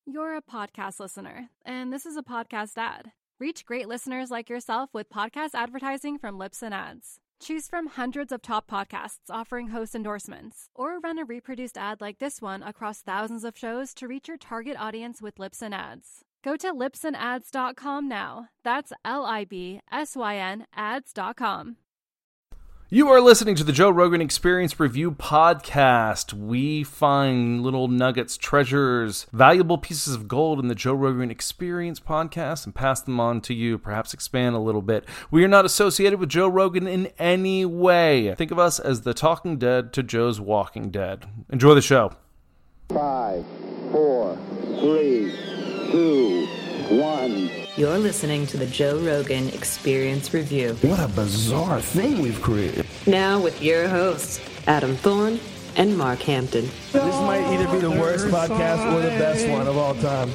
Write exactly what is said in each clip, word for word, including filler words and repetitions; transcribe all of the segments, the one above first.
You're a podcast listener, and this is a podcast ad. Reach great listeners like yourself with podcast advertising from Libsyn Ads. Choose from hundreds of top podcasts offering host endorsements, or run a reproduced ad like this one across thousands of shows to reach your target audience with Libsyn Ads. Go to libsyn ads dot com now. That's L I B S Y N ads dot com. You are listening to the Joe Rogan Experience Review Podcast. We find little nuggets, treasures, valuable pieces of gold in the Joe Rogan Experience Podcast and pass them on to you, perhaps expand a little bit. We are not associated with Joe Rogan in any way. Think of us as the Talking Dead to Joe's Walking Dead. Enjoy the show. Five, four, three, two, one. You're listening to the Joe Rogan Experience Review. What a bizarre thing we've created. Now with your hosts, Adam Thorne and Mark Hampton. This might either be the worst podcast or the best one of all time.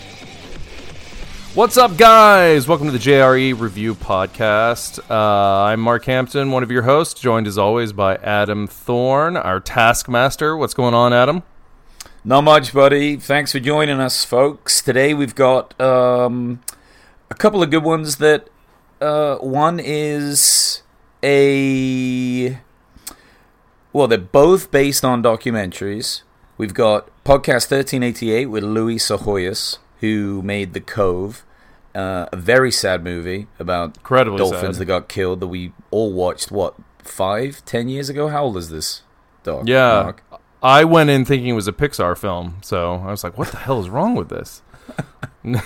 What's up, guys? Welcome to the J R E Review Podcast. Uh, I'm Mark Hampton, one of your hosts, joined as always by Adam Thorne, our Taskmaster. What's going on, Adam? Not much, buddy. Thanks for joining us, folks. Today we've got um, a couple of good ones. That uh, one is a... Well, they're both based on documentaries. We've got Podcast thirteen eighty-eight with Louis Psihoyos, who made The Cove, uh, a very sad movie about Incredibly dolphins sad. that got killed that we all watched, what, five, ten years ago? How old is this dog? Yeah. Mark? I went in thinking it was a Pixar film, so I was like, what the hell is wrong with this? This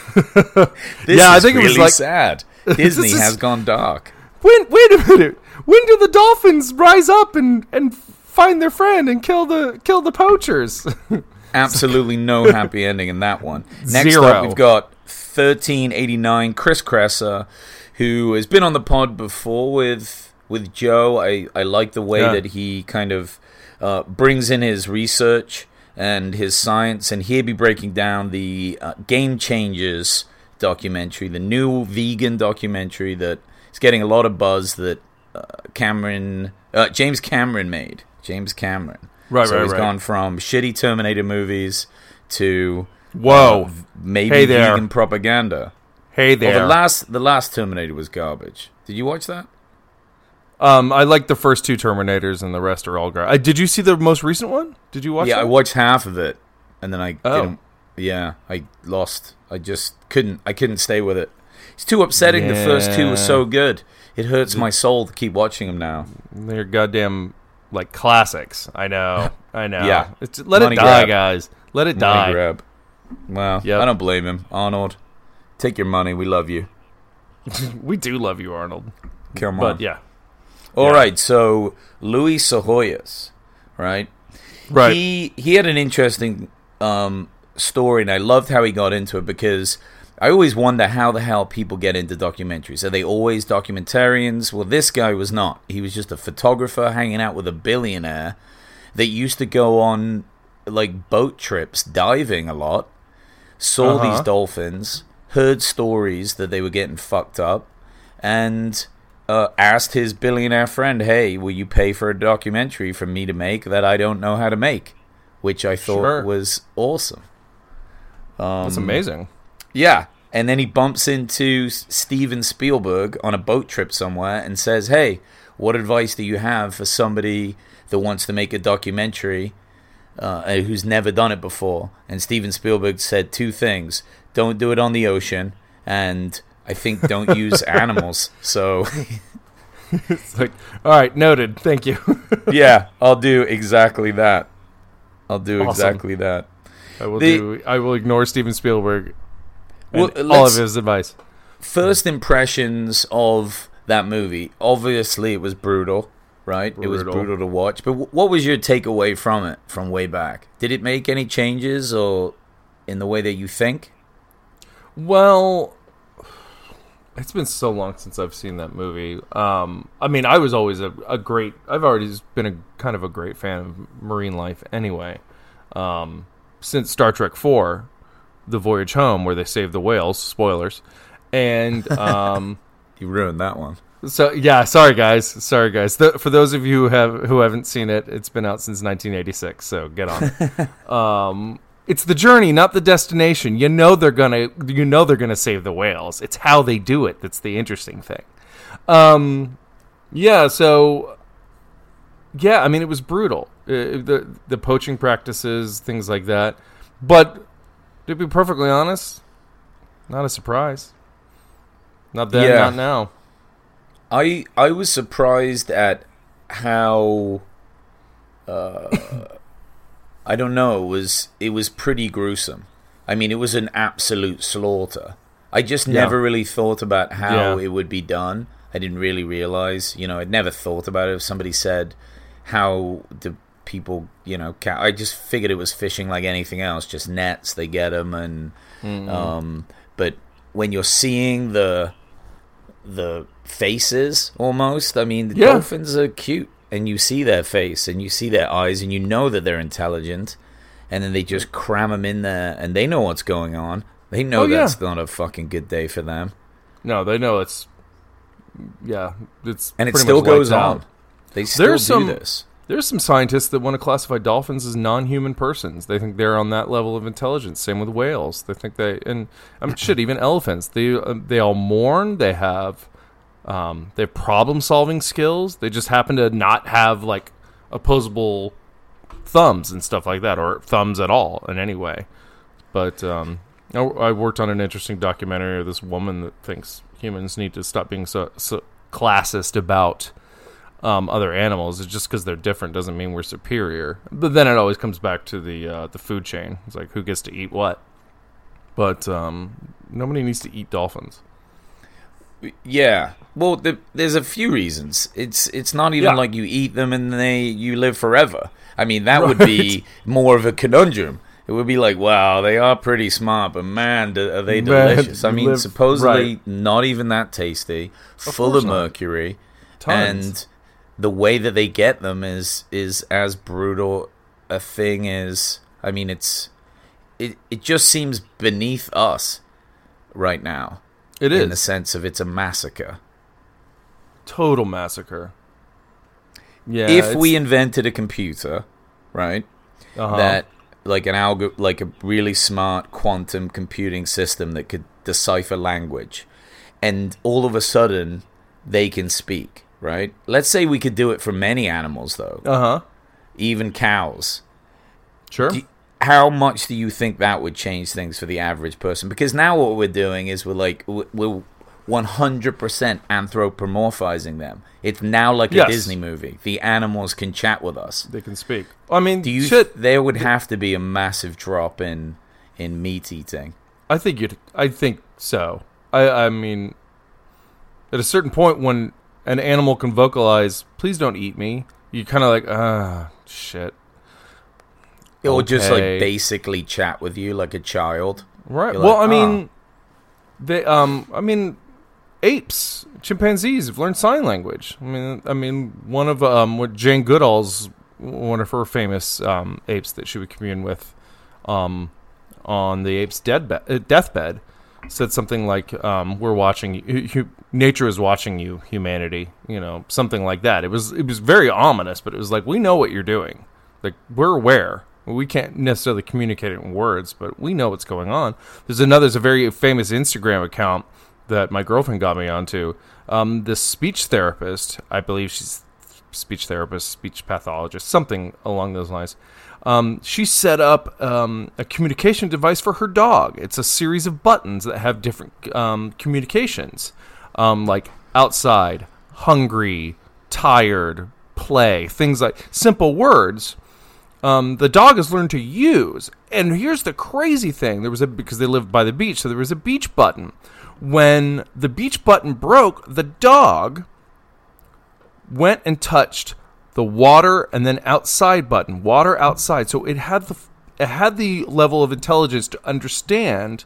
yeah, is I think really it was like sad. Disney is, has gone dark. When, wait a minute. When do the dolphins rise up and, and find their friend and kill the kill the poachers? Absolutely no happy ending in that one. Next Zero. up, we've got thirteen eighty-nine, Chris Kresser, who has been on the pod before with with Joe. I, I like the way Yeah. that he kind of uh, brings in his research and his science, and he'll be breaking down the uh, Game Changers documentary, the new vegan documentary that is getting a lot of buzz that uh, Cameron, uh, James Cameron made. James Cameron. Right, so right, he's right. gone from shitty Terminator movies to Whoa. uh, maybe Hey there. vegan propaganda. Hey there. Well, the last the last Terminator was garbage. Did you watch that? Um, I like the first two Terminators, and the rest are all garbage. Uh, did you see the most recent one? Did you watch? yeah, that? I watched half of it, and then I Oh. didn't. Yeah, I lost. I just couldn't. I couldn't stay with it. It's too upsetting. The first two were so good. It hurts my soul to keep watching them now. They're goddamn like classics. I know. I know. Yeah. It's, let Money it die, grab. guys. Let it Money die. grab. Well, Yep. I don't blame him. Arnold, take your money. We love you. We do love you, Arnold. Come on. But yeah. All Yeah. right, so Louis Psihoyos, right? Right. He he had an interesting um, story, and I loved how he got into it because I always wonder how the hell people get into documentaries. Are they always documentarians? Well, this guy was not. He was just a photographer hanging out with a billionaire that used to go on like boat trips, diving a lot, saw Uh-huh. these dolphins, heard stories that they were getting fucked up, and uh, asked his billionaire friend, hey, will you pay for a documentary for me to make that I don't know how to make? Which I thought Sure. was awesome. Um, That's amazing. Yeah. And then he bumps into S- Steven Spielberg on a boat trip somewhere and says, hey, what advice do you have for somebody that wants to make a documentary uh, who's never done it before? And Steven Spielberg said two things. Don't do it on the ocean, and I think don't use animals. So, It's like, all right, noted. Thank you. yeah, I'll do exactly that. I'll do Awesome. exactly that. I will The- do. I will ignore Steven Spielberg and Well, all let's- of his advice. First impressions of that movie. Obviously, it was brutal, right? It was Brutal. brutal to watch. But w- what was your takeaway from it from way back? Did it make any changes or in the way that you think? Well, it's been so long since I've seen that movie. Um, I mean, I was always a, a great. I've already been a kind of a great fan of marine life anyway. Um, since Star Trek four, The Voyage Home, where they save the whales. Spoilers, and um, You ruined that one. so yeah. Sorry guys. Sorry guys. Th- for those of you who have who haven't seen it, it's been out since nineteen eighty-six. So get on. um, it's the journey, not the destination. You know they're gonna, you know they're gonna save the whales. It's how they do it that's the interesting thing. Um, yeah. So, yeah. I mean, it was brutal. Uh, the the poaching practices, things like that. But to be perfectly honest, not a surprise. Not then, Yeah. not now. I I was surprised at how uh, I don't know, it was it was pretty gruesome. I mean, it was an absolute slaughter. I just Yeah. never really thought about how Yeah. it would be done. I didn't really realize, you know, I'd never thought about it. If somebody said how the people, you know, ca- I just figured it was fishing like anything else, just nets, they get them, and Mm-hmm. um, but when you're seeing the the faces, almost, I mean, the Yeah. dolphins are cute, and you see their face, and you see their eyes, and you know that they're intelligent, and then they just cram them in there, and they know what's going on. They know Oh, yeah. that's not a fucking good day for them, No, they know it's. Yeah, it's and it pretty still much goes lights on. out. They still There's do some- this. There's some scientists that want to classify dolphins as non-human persons. They think they're on that level of intelligence. Same with whales. They think they and I mean, shit, even elephants. They uh, they all mourn. They have um, they have problem-solving skills. They just happen to not have like opposable thumbs and stuff like that, or thumbs at all in any way. But um, I, I worked on an interesting documentary of this woman that thinks humans need to stop being so, so classist about Um, other animals. It's just because they're different doesn't mean we're superior. But then it always comes back to the uh, the food chain. It's like who gets to eat what. But um, nobody needs to eat dolphins. Yeah, well, the, there's a few reasons. It's it's not even Yeah. like you eat them and they you live forever. I mean, that would be Right. more of a conundrum. It would be like, wow, they are pretty smart, but man, do, are they Man, delicious? I mean, live- supposedly right. not even that tasty, Of full course of not. mercury, Tons. and the way that they get them is is as brutal a thing as, I mean, it's it it just seems beneath us right now. It in the is sense of it's a massacre. total massacre. Yeah. If it's- we invented a computer, right, uh-huh. that like an algo, like a really smart quantum computing system that could decipher language, and all of a sudden they can speak, right? Let's say we could do it for many animals, though, uh-huh. even cows. Sure. Do you- how much do you think that would change things for the average person? Because now what we're doing is we're like we're one hundred percent anthropomorphizing them. It's now like a Yes. Disney movie. The animals can chat with us. They can speak. I mean, Do you? shit. There would have to be a massive drop in in meat eating. I think you'd. I think so. I. I mean, at a certain point, when an animal can vocalize, "Please don't eat me," you kind of like, ah, shit. Or just Okay. like basically chat with you like a child. Right. You're Well, like, I mean, "Ah." they. Um. I mean, apes, chimpanzees have learned sign language. I mean, I mean, one of um, what Jane Goodall's one of her famous um apes that she would commune with, um, on the ape's dead uh, deathbed, said something like, um, "We're watching you. Hu- nature is watching you, humanity." You know, something like that. It was it was very ominous, but it was like, we know what you're doing. Like, we're aware. We can't necessarily communicate it in words, but we know what's going on. There's another, there's a very famous Instagram account that my girlfriend got me onto. Um, this speech therapist, I believe she's speech therapist, speech pathologist, something along those lines. Um, she set up um, a communication device for her dog. It's a series of buttons that have different um, communications, um, like outside, hungry, tired, play, things like simple words. Um, the dog has learned to use. And here's the crazy thing. There was a, because they lived by the beach, so there was a beach button. When the beach button broke, the dog went and touched the water and then outside button, water outside. So it had the, it had the level of intelligence to understand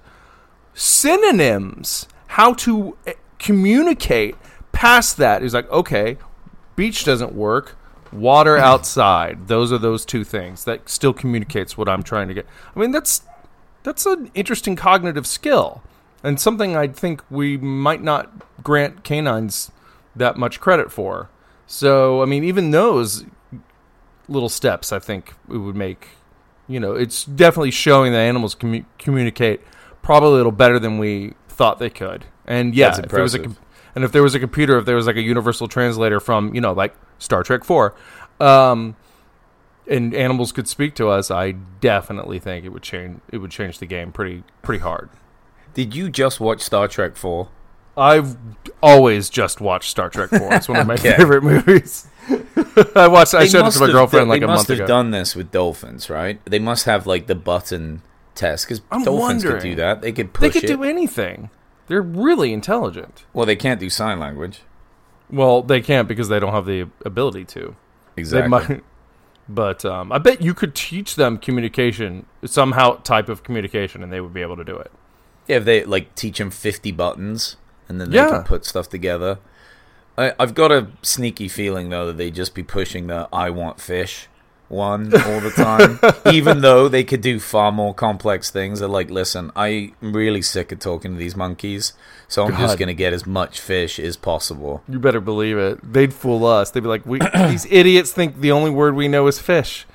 synonyms, how to communicate past that. He's like, okay, beach doesn't work. Water outside. Those are those two things. That still communicates what I'm trying to get. I mean, that's that's an interesting cognitive skill, and something I think we might not grant canines that much credit for. So, I mean, even those little steps, I think it would make You know, it's definitely showing that animals commu- communicate probably a little better than we thought they could. And yeah, That's if there was a impressive. com- and if there was a computer, if there was like a universal translator from, you know, like Star Trek four, um, and animals could speak to us, I definitely think it would change. It would change the game pretty pretty hard. Did you just watch Star Trek four? I've always just watched Star Trek four. It's one of my Okay. favorite movies. I watched. I They showed it must to my have girlfriend done- like a They month must have ago. done this with dolphins, right? They must have like the button test because I'm dolphins wondering. could do that. They could They push could it. do anything. They're really intelligent. Well, they can't do sign language. Well, they can't because they don't have the ability to. Exactly. They might, but um, I bet you could teach them communication, somehow type of communication, and they would be able to do it. Yeah, if they like teach them fifty buttons and then they Yeah. can put stuff together. I, I've got a sneaky feeling though that they just be pushing the "I want fish" one all the time, even though they could do far more complex things. They're like, listen, I'm really sick of talking to these monkeys, so I'm just God. gonna get as much fish as possible. You better believe it. They'd fool us. They'd be like, "We these idiots think the only word we know is fish."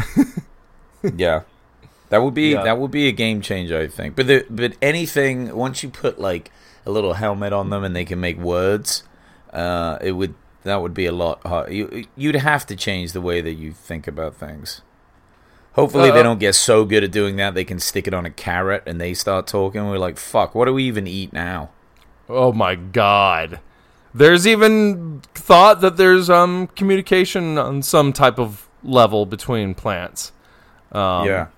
Yeah. That would be Yeah. that would be a game changer, I think. But the, but anything once you put like a little helmet on them and they can make words, uh, it would that would be a lot hard. You you'd have to change the way that you think about things. Hopefully Uh, they don't get so good at doing that they can stick it on a carrot and they start talking. We're like, fuck, what do we even eat now? Oh my God! There's even thought that there's um communication on some type of level between plants. Um, yeah.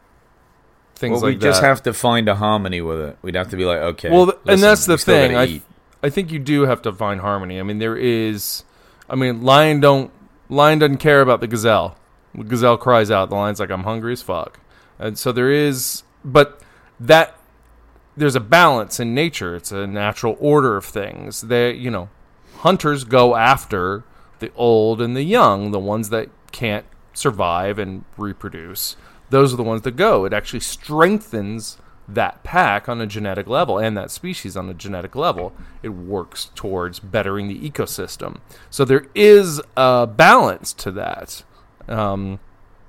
things Well, we like just that. have to find a harmony with it. We'd have to be like, okay. Well, th- and listen, that's the we still thing. gotta I, eat. I think you do have to find harmony. I mean, there is. I mean, lion don't lion doesn't care about the gazelle. The gazelle cries out. The lion's like, "I'm hungry as fuck," and so there is. But that there's a balance in nature. It's a natural order of things. They, you know, hunters go after the old and the young, the ones that can't survive and reproduce. Those are the ones that go. It actually strengthens that pack on a genetic level and that species on a genetic level. It works towards bettering the ecosystem. So there is a balance to that. Um,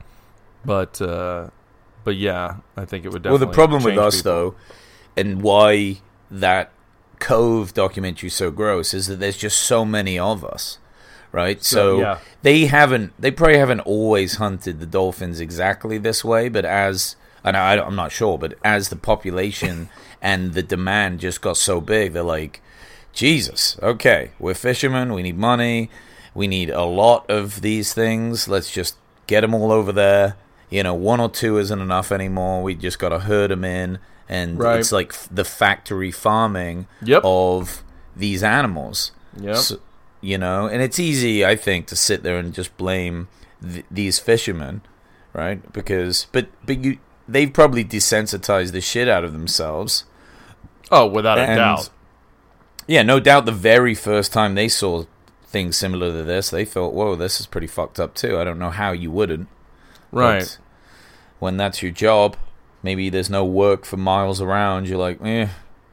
but uh, but yeah, I think it would Well, definitely the problem with change us, people. though, and why that Cove documentary is so gross, is that there's just so many of us, right? So, So yeah. they haven't, they probably haven't always hunted the dolphins exactly this way, but as, and I, I'm not sure, but as the population and the demand just got so big, they're like, Jesus, okay, we're fishermen, we need money, we need a lot of these things, let's just get them all over there. You know, one or two isn't enough anymore, we just got to herd them in. And Right. it's like f- the factory farming Yep. of these animals. Yep. So, you know, and it's easy, I think, to sit there and just blame th- these fishermen, right? Because, but but you, they've probably desensitized the shit out of themselves. Oh, without a And- doubt. Yeah, no doubt. The very first time they saw things similar to this, they thought, "Whoa, this is pretty fucked up too." I don't know how you wouldn't. Right. But when that's your job. Maybe there's no work for miles around. You're like, eh.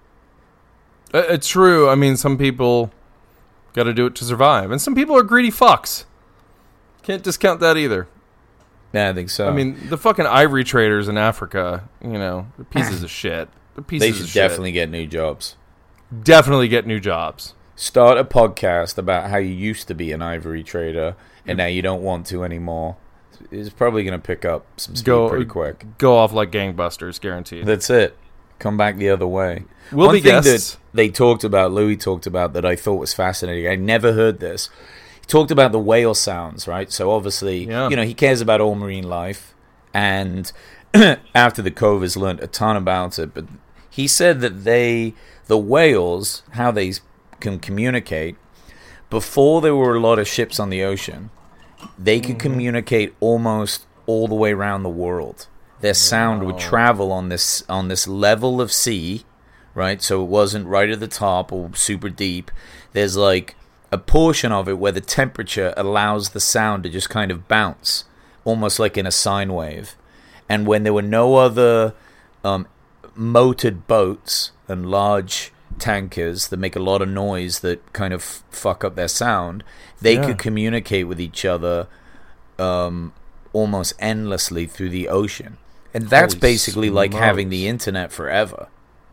Uh, It's true. I mean, some people got to do it to survive, and some people are greedy fucks. Can't discount that either. Yeah, I think so. I mean, the fucking ivory traders in Africa, you know, they're pieces of shit. They're pieces they of should shit. definitely get new jobs. definitely get new jobs. Start a podcast about how you used to be an ivory trader and now you don't want to anymore. It's probably going to pick up some speed Go pretty quick. Go off like gangbusters, guaranteed. That's it. Come back the other way. We'll One be thing guests. that they talked about, Louis talked about, that I thought was fascinating. I never heard this. He talked about the whale sounds, right? So obviously, Yeah. you know, he cares about all marine life. And after the Cove has learned a ton about it. But he said that they, the whales, how they can communicate, before there were a lot of ships on the ocean, they could Mm-hmm. communicate almost all the way around the world. Their sound would travel on this on this level of sea, right? So it wasn't right at the top or super deep. There's like a portion of it where the temperature allows the sound to just kind of bounce, almost like in a sine wave. And when there were no other um, motored boats and large tankers that make a lot of noise that kind of f- fuck up their sound, they Yeah. could communicate with each other um, almost endlessly through the ocean. And that's Holy basically like smokes. having the internet forever.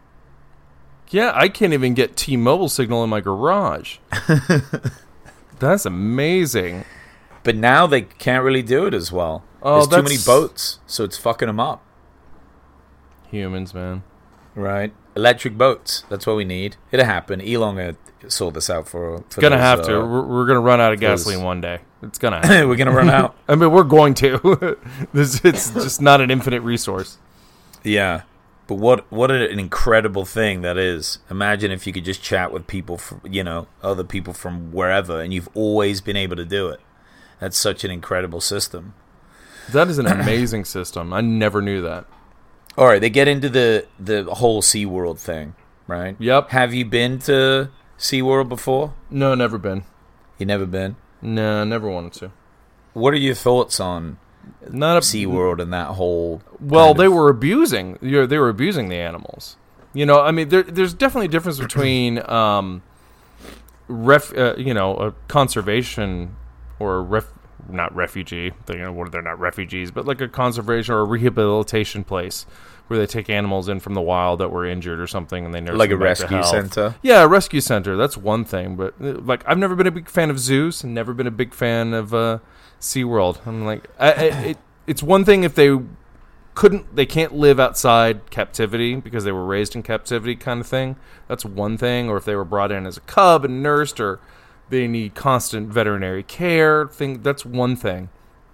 Yeah, I can't even get T-Mobile signal in my garage. That's amazing. But now they can't really do it as well. Oh, There's too many that's- boats, so it's fucking them up. Humans, man. Right. Electric boats. That's what we need. It'll happen. Elon uh, sold this out for. for It's gonna those, have to. uh, We're, we're gonna run out of those- gasoline one day. It's gonna happen. we're gonna run out. I mean, we're going to. this, it's just not an infinite resource. Yeah. But what what an incredible thing that is. Imagine if you could just chat with people, from, you know, other people from wherever, and you've always been able to do it. That's such an incredible system. That is an amazing system. I never knew that. All right, they get into the, the whole SeaWorld thing, right? Yep. Have you been to SeaWorld before? No, never been. You never been? No, never wanted to. What are your thoughts on Not a SeaWorld and that whole... Well, kind they of- were abusing. You know, they were abusing the animals. You know, I mean, there, there's definitely a difference between, um, ref, uh, you know, a conservation or a ref, not refugee. They, you know, what they're not refugees, but like a conservation or a rehabilitation place where they take animals in from the wild that were injured or something, and they nurse Like them a back to rescue health. center? Yeah, a rescue center. That's one thing, but uh, like I've never been a big fan of zoos, and never been a big fan of uh, SeaWorld. I'm like, I, I, it, it's one thing if they couldn't, they can't live outside captivity because they were raised in captivity, kind of thing. That's one thing. Or if they were brought in as a cub and nursed, or they need constant veterinary care. Thing that's one thing.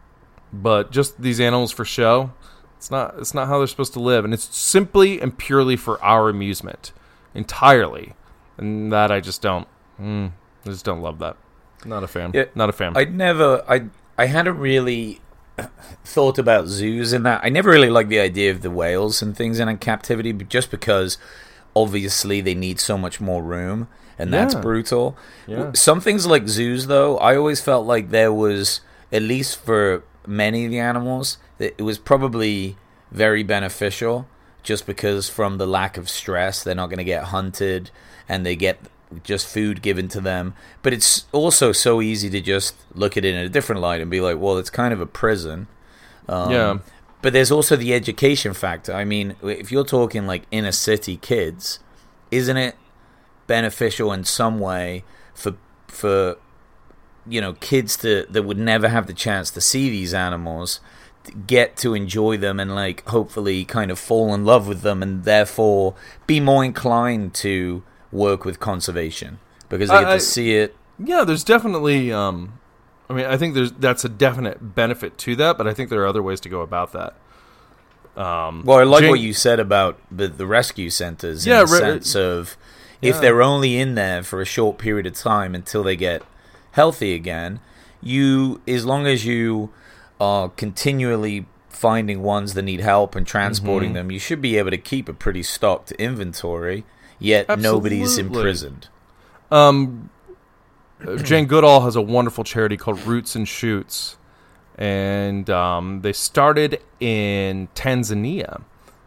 But just these animals for show, it's not. It's not how they're supposed to live, and it's simply and purely for our amusement, entirely. And that I just don't. Mm, I just don't love that. Not a fan. Yeah, not a fan. I'd never... I I hadn't really thought about zoos in that. I never really liked the idea of the whales and things in captivity, but just because obviously they need so much more room, and that's Yeah. brutal. Yeah. Some things like zoos, though, I always felt like there was, at least for many of the animals, that it was probably very beneficial, just because from the lack of stress, they're not going to get hunted, and they get just food given to them. But it's also so easy to just look at it in a different light and be like, well, it's kind of a prison. Um, Yeah. But there's also the education factor. I mean, if you're talking like inner city kids, isn't it beneficial in some way for for you know kids to that would never have the chance to see these animals, to get to enjoy them and like hopefully kind of fall in love with them, and therefore be more inclined to work with conservation because they get I- I- to see it. Yeah, there's definitely. Um, I mean, I think there's that's a definite benefit to that, but I think there are other ways to go about that. Um, Well, I like Jane- what you said about the, the rescue centers Yeah, in the re- sense of if yeah. they're only in there for a short period of time until they get healthy again, you, as long as you are continually finding ones that need help and transporting Mm-hmm. them, you should be able to keep a pretty stocked inventory, yet nobody's Absolutely. imprisoned. Um, Jane Goodall has a wonderful charity called Roots and Shoots, and um, they started in Tanzania,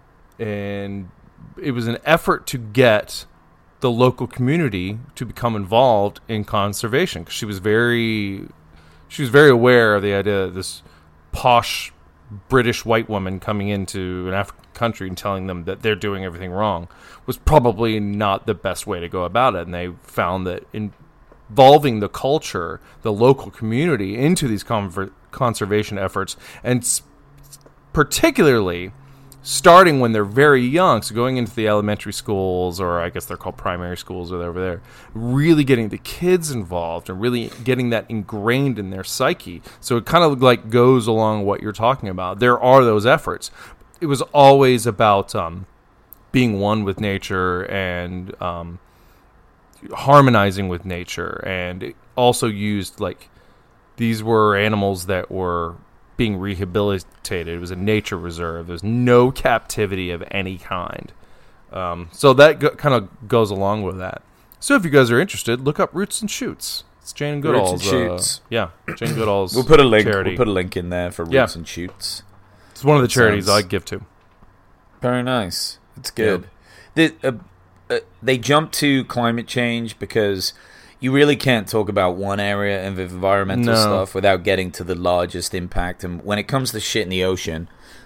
and it was an effort to get the local community to become involved in conservation, because she was very, she was very aware of the idea that this posh British white woman coming into an African country and telling them that they're doing everything wrong was probably not the best way to go about it. And they found that involving the culture, the local community into these conver- conservation efforts, and s- particularly starting when they're very young, so going into the elementary schools, or I guess they're called primary schools or over there, really getting the kids involved and really getting that ingrained in their psyche. So it kind of like goes along what you're talking about. There are those efforts. It was always about um, being one with nature and um, harmonizing with nature, and it also used like these were animals that were being rehabilitated. It was a nature reserve. There's no captivity of any kind. Um, so that go- kind of goes along with that. So if you guys are interested, look up Roots and Shoots. It's Jane Goodall's. Roots and Shoots. Uh, yeah, Jane Goodall's. We'll put a link. charity. We'll put a link in there for Roots Yeah. and Shoots. It's one of the charities Sounds- I give to. Very nice. It's good. The, uh, uh, they jumped to climate change because, you really can't talk about one area of environmental No. stuff without getting to the largest impact. And when it comes to shit in the ocean,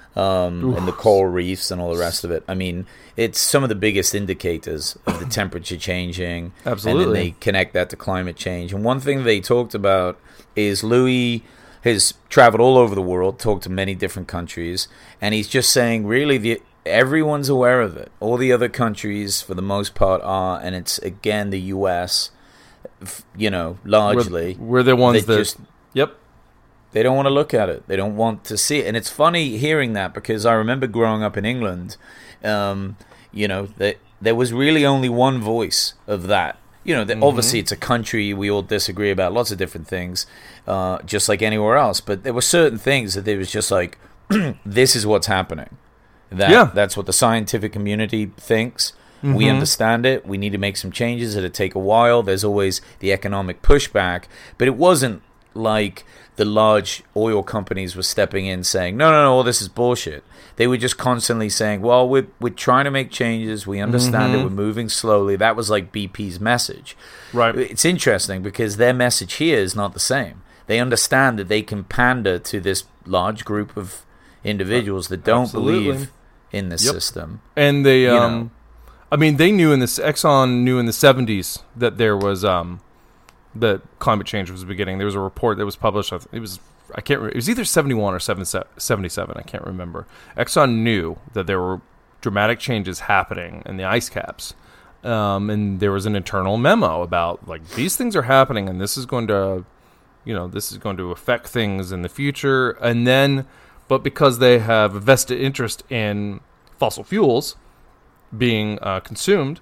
um, and the coral reefs and all the rest of it, I mean, it's some of the biggest indicators of the temperature changing. Absolutely. And then they connect that to climate change. And one thing they talked about is Louis has traveled all over the world, talked to many different countries, and he's just saying, really, the everyone's aware of it. All the other countries, for the most part, are, and it's, again, the U S, you know, largely. We're, we're the ones that... Just, yep. They don't want to look at it. They don't want to see it. And it's funny hearing that, because I remember growing up in England, um, you know, that there was really only one voice of that. You know, that Mm-hmm. obviously it's a country we all disagree about lots of different things, uh, just like anywhere else. But there were certain things that it was just like, this is what's happening. That, Yeah. That's what the scientific community thinks. Mm-hmm. We understand it. We need to make some changes. It'll take a while. There's always the economic pushback. But it wasn't like the large oil companies were stepping in saying, no, no, no, all this is bullshit. They were just constantly saying, well, we're, we're trying to make changes. We understand Mm-hmm. it. We're moving slowly. That was like B P's message. Right. It's interesting because their message here is not the same. They understand that they can pander to this large group of individuals that don't Absolutely. believe in the Yep. system. And they, You um, know. I mean, they knew in this, Exxon knew in the seventies that there was, um, that climate change was beginning. There was a report that was published. I th- It was, I can't remember, it was either seventy-one or seventy-seven. I can't remember. Exxon knew that there were dramatic changes happening in the ice caps. Um, and there was an internal memo about, like, these things are happening and this is going to, you know, this is going to affect things in the future. And then, but because they have a vested interest in fossil fuels being uh, consumed,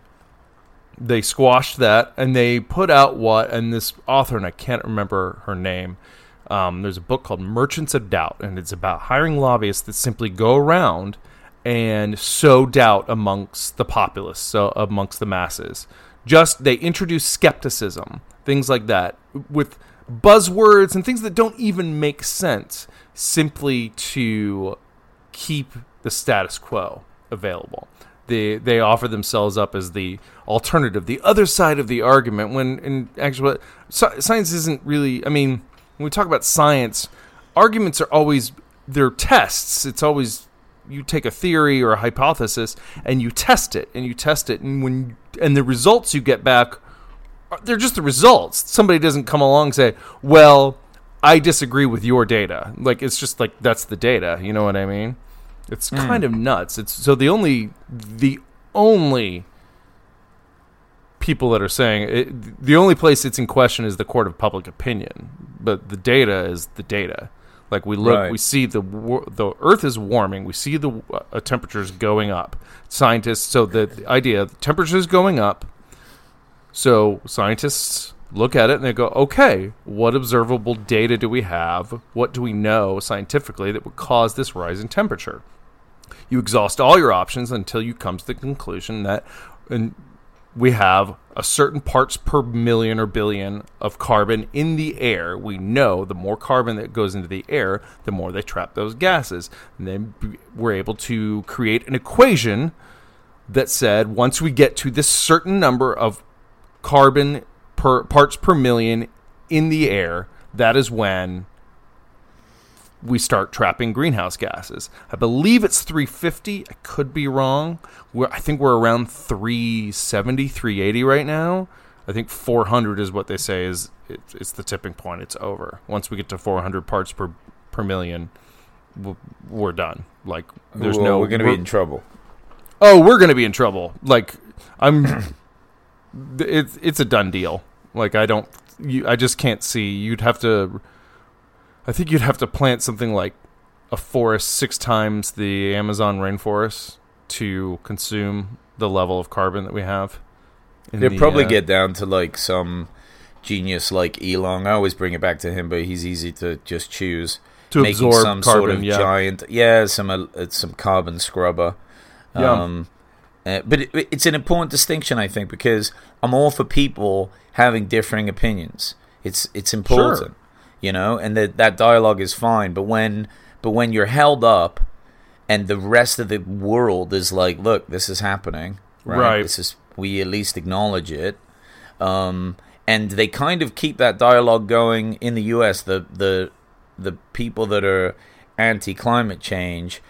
they squashed that, and they put out what, and this author, and I can't remember her name, um, there's a book called Merchants of Doubt, and it's about hiring lobbyists that simply go around and sow doubt amongst the populace, so amongst the masses. Just, they introduce skepticism, things like that, with buzzwords and things that don't even make sense, simply to keep the status quo available. They they offer themselves up as the alternative, the other side of the argument, when in actual science isn't really, I mean, when we talk about science, arguments are always, they're tests. It's always, you take a theory or a hypothesis and you test it and you test it. And when, and the results you get back, they're just the results. Somebody doesn't come along and say, well, I disagree with your data. Like, it's just like, that's the data. You know what I mean? It's Mm. kind of nuts. It's so the only the only people that are saying it, the only place it's in question is the court of public opinion, but the data is the data. Like, we look, Right. we see the wor- the Earth is warming. We see the uh, temperatures going up. Scientists, so the, the idea, the temperature is going up. So scientists look at it and they go, okay, what observable data do we have? What do we know scientifically that would cause this rise in temperature? You exhaust all your options until you come to the conclusion that and we have a certain parts per million or billion of carbon in the air. We know the more carbon that goes into the air, the more they trap those gases. And then we're able to create an equation that said once we get to this certain number of carbon per parts per million in the air, that is when we start trapping greenhouse gases. I believe it's three fifty. I could be wrong. We're, I think we're around three seventy, three eighty right now. I think four hundred is what they say is it, it's the tipping point. It's over. Once we get to four hundred parts per per million, we're done. Like, there's Well, no. We're going to be in trouble. Oh, we're going to be in trouble. Like, I'm. It's it's a done deal. Like, I don't. You, I just can't see. You'd have to. I think you'd have to plant something like a forest six times the Amazon rainforest to consume the level of carbon that we have. They'll the, probably uh, get down to like some genius like Elon. I always bring it back to him, but he's easy to just choose. to Making absorb some carbon. sort of yeah. giant, yeah, some uh, some carbon scrubber. Yeah. Um, uh, but it, it's an important distinction, I think, because I'm all for people having differing opinions. It's it's important. Sure. You know, and that that dialogue is fine, but when but when you're held up and the rest of the world is like, look, this is happening, right? Right. This is, we at least acknowledge it. Um, and they kind of keep that dialogue going in the U S. The the the people that are anti-climate change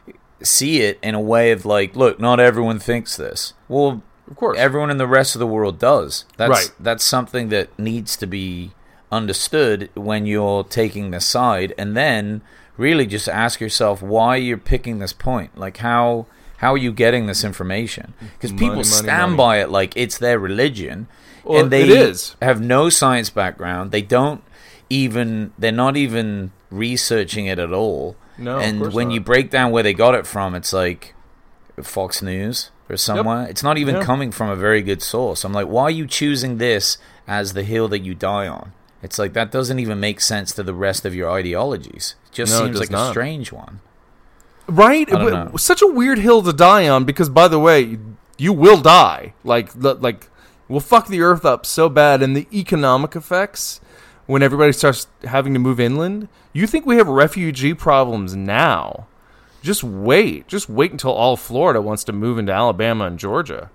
see it in a way of like, look, not everyone thinks this. Well, of course, everyone in the rest of the world does. That's right. That's something that needs to be understood when you're taking the side, and then really just ask yourself why you're picking this point. Like, how how are you getting this information? Because people money, stand money. by it like it's their religion, well, and they it is. have no science background. They don't even they're not even researching it at all. No, and of course when not. you break down where they got it from, it's like Fox News or somewhere. Yep. It's not even yeah. coming from a very good source. I'm like, why are you choosing this as the hill that you die on? It's like, that doesn't even make sense to the rest of your ideologies. It just no, seems it like not. a strange one. Right? I don't know. Such a weird hill to die on, because, by the way, you will die. Like, like we'll fuck the earth up so bad, and the economic effects when everybody starts having to move inland. You think we have refugee problems now? Just wait. Just wait until all of Florida wants to move into Alabama and Georgia.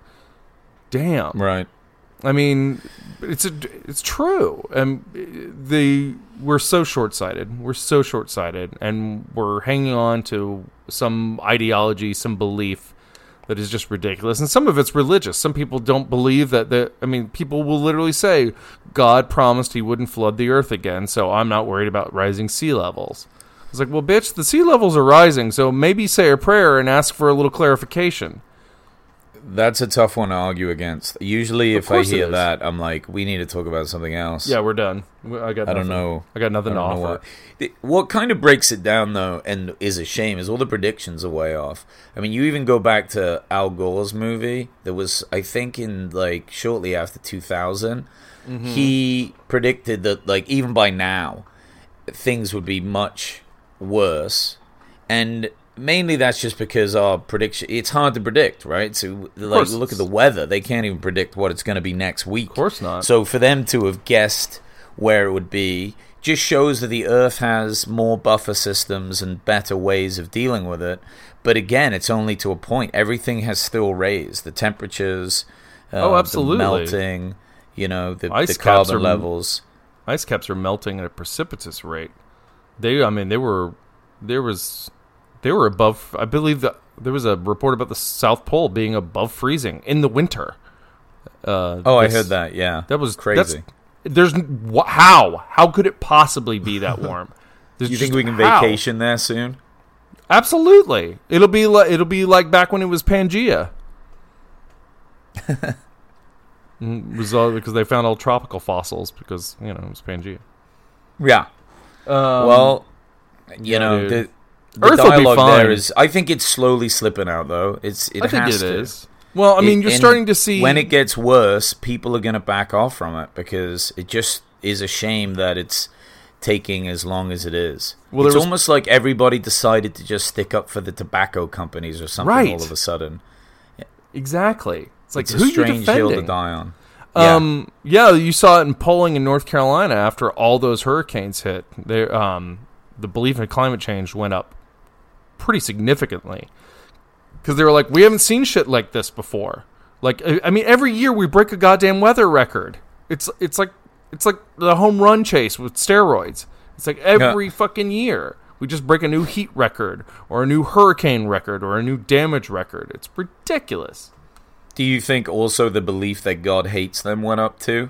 Damn. Right. I mean, it's a, it's true. Um, the we're so short-sighted. We're so short-sighted, and we're hanging on to some ideology, some belief that is just ridiculous. And some of it's religious. Some people don't believe that. The, I mean, people will literally say, God promised he wouldn't flood the earth again, so I'm not worried about rising sea levels. It's like, well, bitch, the sea levels are rising, so maybe say a prayer and ask for a little clarification. That's a tough one to argue against. Usually, Of if I course it hear is. that, I'm like, we need to talk about something else. Yeah, we're done. I got. I Nothing. don't know. I got nothing I to don't know offer. what. What kind of breaks it down, though, and is a shame, is all the predictions are way off. I mean, you even go back to Al Gore's movie. There was, I think, in like shortly after two thousand, mm-hmm. he predicted that, like, even by now, things would be much worse, and mainly that's just because our prediction, it's hard to predict, right? So, like, look at the weather. They can't even predict what it's going to be next week. Of course not. So for them to have guessed where it would be just shows that the Earth has more buffer systems and better ways of dealing with it. But again, it's only to a point. Everything has still raised. The temperatures, uh, oh, absolutely. the melting, you know, the, ice the carbon are, levels. Ice caps are melting at a precipitous rate. They, I mean, they were, there was... They were above, I believe that there was a report about the South Pole being above freezing in the winter. Uh, oh, this, I heard that, yeah. That was crazy. There's, wh- how? How could it possibly be that warm? Do you think we can how? vacation there soon? Absolutely. It'll be, like, it'll be like back when it was Pangea. It was all because they found all tropical fossils because, you know, it was Pangea. Yeah. Um, well, you yeah, know, dude. the... The Earth will be dialogue fine. there is, I think it's slowly slipping out, though. It's it I think has it to. is. Well, I mean, It- you're and starting to see when it gets worse, people are going to back off from it because it just is a shame that it's taking as long as it is. Well, it's there was- almost like everybody decided to just stick up for the tobacco companies or something Right. all of a sudden. Exactly. It's like, It's who a you strange hill to defending? die on. Yeah. Um, yeah, you saw it in polling in North Carolina after all those hurricanes hit. They, um, the belief in climate change went up pretty significantly because they were like, we haven't seen shit like this before. Like, I I mean, every year we break a goddamn weather record. It's it's like it's like the home run chase with steroids. It's like every Yeah. fucking year we just break a new heat record or a new hurricane record or a new damage record. It's ridiculous. Do you think also the belief that God hates them went up too?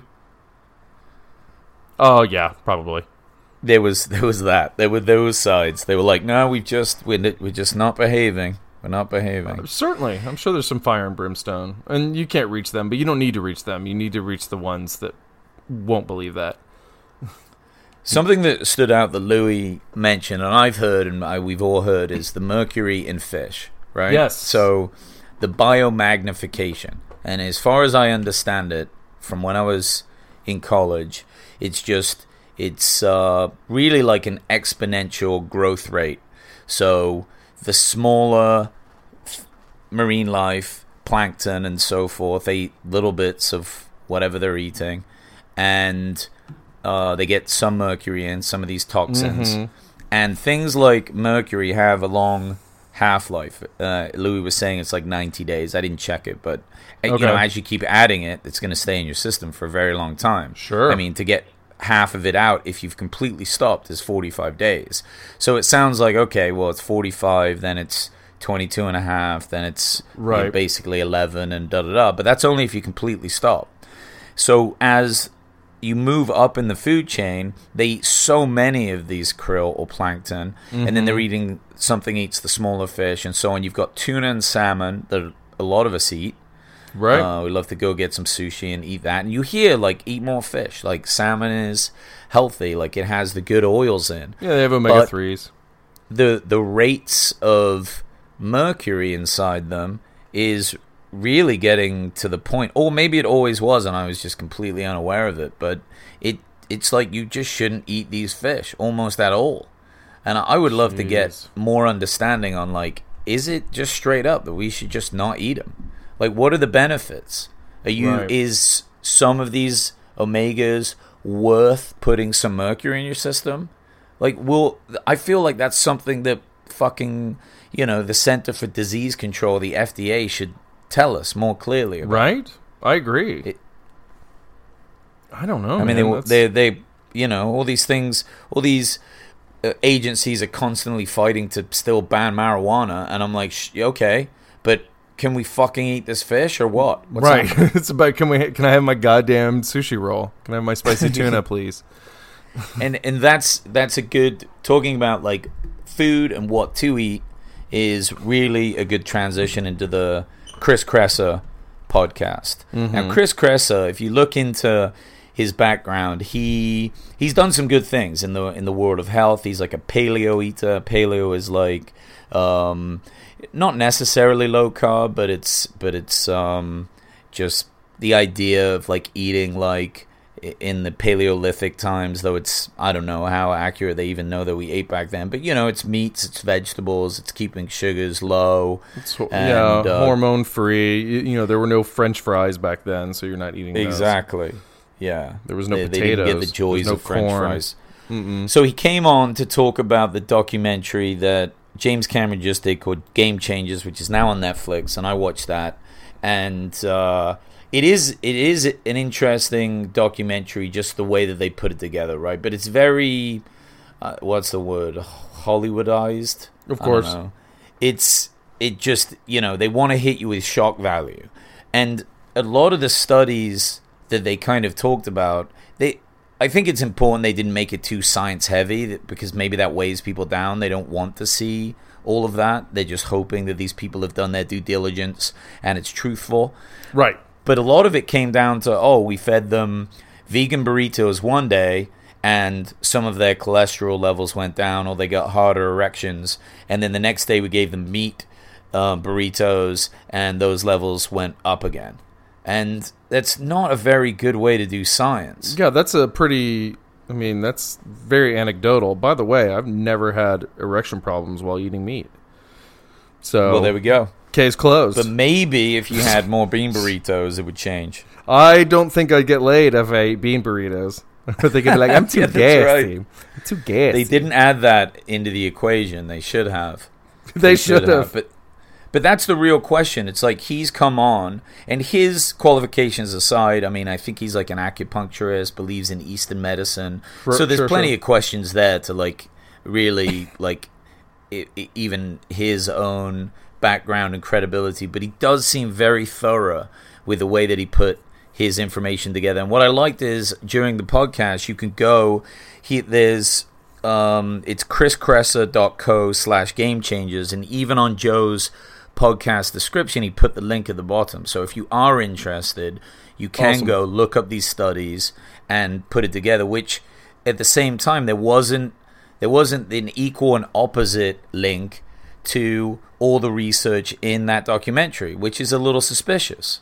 Oh yeah, probably. There was there was that. There were those sides. They were like, no, we've just we're, we're just not behaving. We're not behaving. Uh, certainly, I'm sure there's some fire and brimstone, and you can't reach them, but you don't need to reach them. You need to reach the ones that won't believe that. Something that stood out that Louis mentioned, and I've heard, and I, we've all heard, is the mercury in fish, right? Yes. So the biomagnification, and as far as I understand it, from when I was in college, it's just it's uh, really like an exponential growth rate. So the smaller marine life, plankton and so forth, they eat little bits of whatever they're eating, and uh, they get some mercury in, some of these toxins. Mm-hmm. And things like mercury have a long half-life. Uh, Louis was saying it's like ninety days. I didn't check it, but uh, Okay. you know, as you keep adding it, it's going to stay in your system for a very long time. Sure. I mean, to get half of it out, if you've completely stopped, is forty-five days. So it sounds like, okay, well, it's forty-five, then it's twenty-two and a half, then it's you know, Right. basically eleven, and da-da-da. But that's only if you completely stop. So as you move up in the food chain, they eat so many of these krill or plankton, mm-hmm. and then they're eating something eats the smaller fish, and so on. You've got tuna and salmon that a lot of us eat. Right. Uh, we love to go get some sushi and eat that. And you hear, like, eat more fish. Like, salmon is healthy. Like, it has the good oils in. Yeah, they have omega threes. The, the rates of mercury inside them is really getting to the point, or maybe it always was and I was just completely unaware of it, but it it's like you just shouldn't eat these fish almost at all. And I would love Jeez. to get more understanding on, like, is it just straight up that we should just not eat them? Like, what are the benefits? Are you Right. is some of these omegas worth putting some mercury in your system? Like, will I feel like that's something that fucking, you know, the Center for Disease Control, the F D A, should tell us more clearly about. Right? I agree. It, I don't know. I mean, man. they, they, they, you know, all these things, all these uh, agencies are constantly fighting to still ban marijuana, and I'm like, Sh- okay, but can we fucking eat this fish or what? What's right. happening? It's about can we? Can I have my goddamn sushi roll? Can I have my spicy tuna, please? and and that's that's a good talking about, like, food and what to eat is really a good transition into the Chris Kresser podcast. Mm-hmm. Now, Chris Kresser, if you look into his background, he he's done some good things in the in the world of health. He's like a paleo eater. Paleo is like um, not necessarily low carb, but it's but it's um, just the idea of, like, eating like in the Paleolithic times, though it's, I don't know how accurate they even know that we ate back then, but, you know, it's meats, it's vegetables, it's keeping sugars low. It's, and, yeah, uh, hormone free. You, you know, there were no French fries back then, so you're not eating those. Exactly. Yeah. There was no they, potatoes. They didn't get the joys no of French corn. fries. Mm-mm. So he came on to talk about the documentary that James Cameron just did called Game Changers, which is now on Netflix, and I watched that. And uh, it is it is an interesting documentary, just the way that they put it together, right? But it's very, uh, what's the word, Hollywoodized? Of course. I don't know. It's, it just, you know, they want to hit you with shock value. And a lot of the studies that they kind of talked about, they, I think it's important they didn't make it too science heavy, because maybe that weighs people down. They don't want to see all of that. They're just hoping that these people have done their due diligence and it's truthful. Right. But a lot of it came down to, oh, we fed them vegan burritos one day and some of their cholesterol levels went down, or they got harder erections. And then the next day we gave them meat uh, burritos and those levels went up again. And that's not a very good way to do science. Yeah, that's a pretty, I mean, that's very anecdotal. By the way, I've never had erection problems while eating meat. So, well, there we go. Case closed. But maybe if you had more bean burritos, it would change. I don't think I'd get laid if I ate bean burritos. They could be like, I'm too Yeah, that's gassy. right. I'm too gassy. They didn't add that into the equation. They should have. They should have. But but that's the real question. It's like he's come on, and his qualifications aside, I mean, I think he's like an acupuncturist, believes in Eastern medicine. For, so there's sure, plenty sure. of questions there to, like, really, like, I- I- even his own background and credibility. But he does seem very thorough with the way that he put his information together. And what I liked is during the podcast, you can go, he, there's, um, it's chriskresser.co slash game changers. And even on Joe's podcast description, he put the link at the bottom. So if you are interested, you can Awesome. go look up these studies and put it together, which at the same time, there wasn't, there wasn't an equal and opposite link to all the research in that documentary, which is a little suspicious.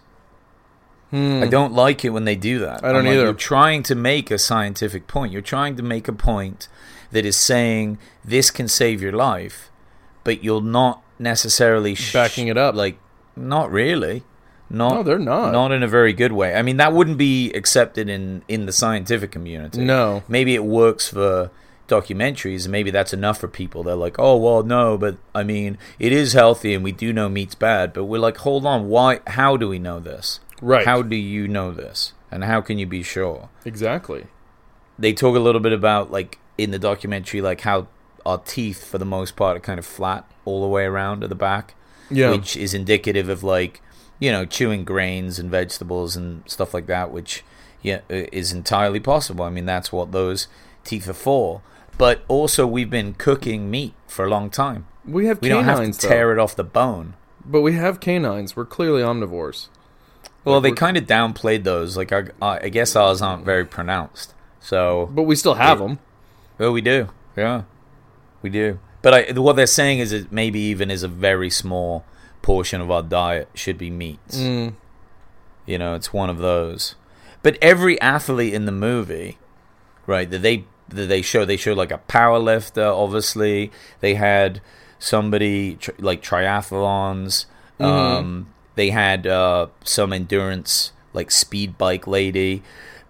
I don't like it when they do that. I don't I'm like, either. You're trying to make a scientific point. You're trying to make a point that is saying this can save your life, but you're not necessarily sh- Backing it up. Like, not really. Not, No, they're not. Not in a very good way. I mean, that wouldn't be accepted in, in the scientific community. No. Maybe it works for documentaries, and maybe that's enough for people. They're like, oh, well, no, but I mean, it is healthy and we do know meat's bad. But we're like, hold on, why? How do we know this? Right. How do you know this? And how can you be sure? Exactly. They talk a little bit about, like, in the documentary, like how our teeth, for the most part, are kind of flat all the way around at the back. Yeah. Which is indicative of, like, you know, chewing grains and vegetables and stuff like that, which yeah, is entirely possible. I mean, that's what those teeth are for. But also, we've been cooking meat for a long time. We have we canines, don't have to tear though. it off the bone. But we have canines. We're clearly omnivores. Well, like they we're... kind of downplayed those. Like, I, I guess ours aren't very pronounced. So, but we still have it, them. Well, we do. Yeah, we do. But I, what they're saying is that maybe even is a very small portion of our diet should be meats. Mm. You know, it's one of those. But every athlete in the movie, right, that they that they show, they show like a power lifter, obviously. They had somebody, tri- like triathlons. Mm-hmm. Um, they had uh, some endurance, like speed bike lady.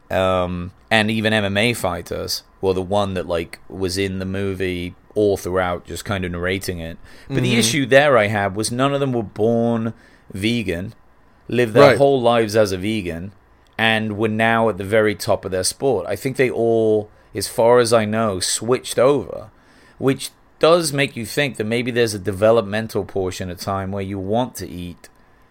Um, and even M M A fighters. Well, the one that, like, was in the movie all throughout, just kind of narrating it. But mm-hmm. the issue there I had was none of them were born vegan, lived their right. whole lives as a vegan, and were now at the very top of their sport. I think they all, as far as I know, switched over, which does make you think that maybe there's a developmental portion of time where you want to eat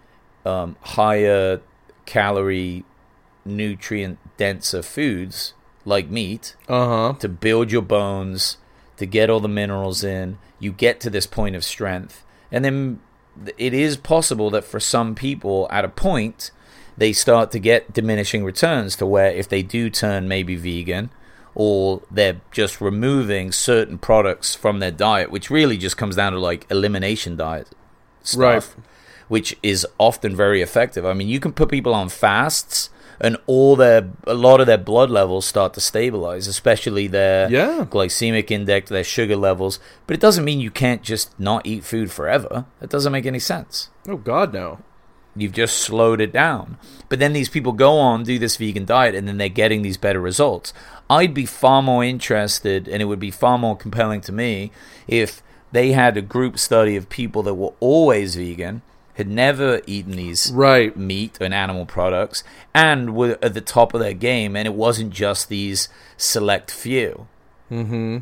um, higher calorie, nutrient denser foods like meat uh-huh. to build your bones, to get all the minerals in. You get to this point of strength, and then it is possible that for some people at a point they start to get diminishing returns, to where if they do turn maybe vegan, or they're just removing certain products from their diet, which really just comes down to like elimination diet stuff, right. which is often very effective. I mean, you can put people on fasts and all their, a lot of their blood levels start to stabilize, especially their yeah. glycemic index, their sugar levels. But it doesn't mean you can't just not eat food forever. That doesn't make any sense. Oh, God, no. You've just slowed it down. But then these people go on, do this vegan diet, and then they're getting these better results. I'd be far more interested, and it would be far more compelling to me, if they had a group study of people that were always vegan, had never eaten these right. meat and animal products, and were at the top of their game, and it wasn't just these select few. Mm-hmm.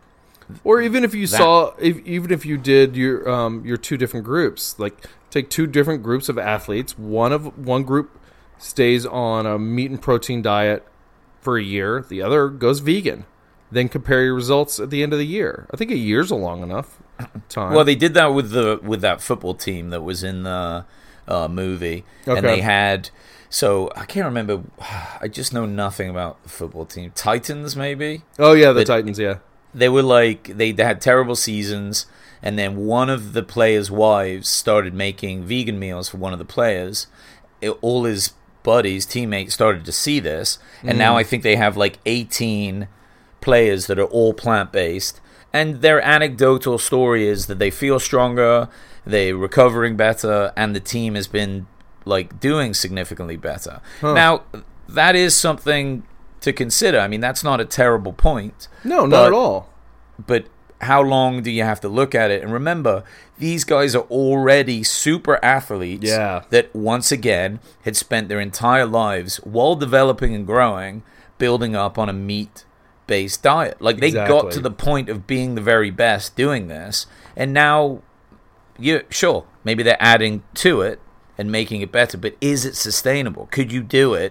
Or even if you that. saw, if, even if you did your um, your two different groups, like take two different groups of athletes. One of one group stays on a meat and protein diet for a year. The other goes vegan. Then compare your results at the end of the year. I think a year's a long enough time. Well, they did that with the with that football team that was in the uh, movie, okay. and they had. So I can't remember. I just know nothing about the football team. Titans, maybe. Oh yeah, the but Titans. Yeah, they were like they had terrible seasons, and then one of the players' wives started making vegan meals for one of the players. It, all his buddies, teammates, started to see this, and mm. now I think they have like eighteen players that are all plant-based, and their anecdotal story is that they feel stronger, they're recovering better, and the team has been like doing significantly better. Huh. Now, that is something to consider. I mean, that's not a terrible point. No, not but, at all. But how long do you have to look at it? And remember, these guys are already super athletes yeah. that, once again, had spent their entire lives, while developing and growing, building up on a meat-based diet. Like, they exactly. got to the point of being the very best doing this, and now, yeah, sure, maybe they're adding to it and making it better, but is it sustainable? Could you do it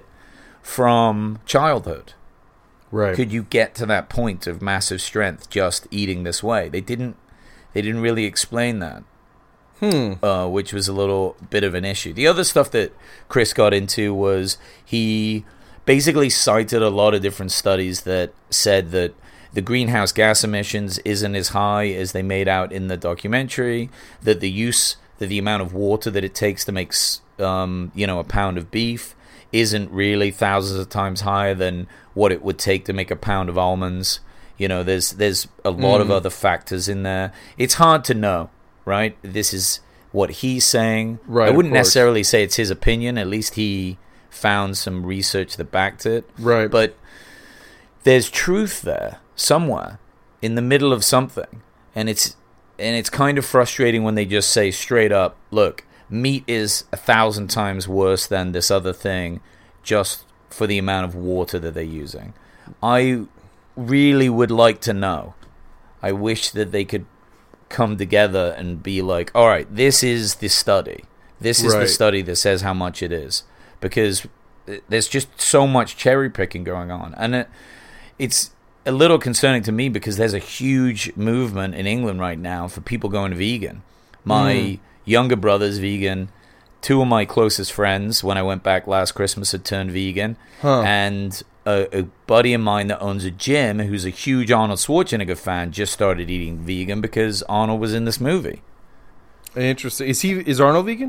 from childhood? Right. Could you get to that point of massive strength just eating this way? They didn't. They didn't really explain that, hmm. uh, which was a little bit of an issue. The other stuff that Chris got into was he basically cited a lot of different studies that said that the greenhouse gas emissions isn't as high as they made out in the documentary. That the use, that the amount of water that it takes to make, um, you know, a pound of beef isn't really thousands of times higher than what it would take to make a pound of almonds. You know, there's there's a lot mm. of other factors in there. It's hard to know, right? This is what he's saying. Right, I wouldn't necessarily say it's his opinion. At least he found some research that backed it. Right. But there's truth there somewhere in the middle of something, and it's and it's kind of frustrating when they just say straight up, look, meat is a thousand times worse than this other thing just for the amount of water that they're using. I really would like to know. I wish that they could come together and be like, all right, this is the study. This is Right. the study that says how much it is. Because there's just so much cherry picking going on. And it, it's a little concerning to me because there's a huge movement in England right now for people going vegan. My mm. younger brother's vegan. Two of my closest friends, when I went back last Christmas, had turned vegan. Huh. And a, a buddy of mine that owns a gym, who's a huge Arnold Schwarzenegger fan, just started eating vegan because Arnold was in this movie. Interesting. Is he? Is Arnold vegan?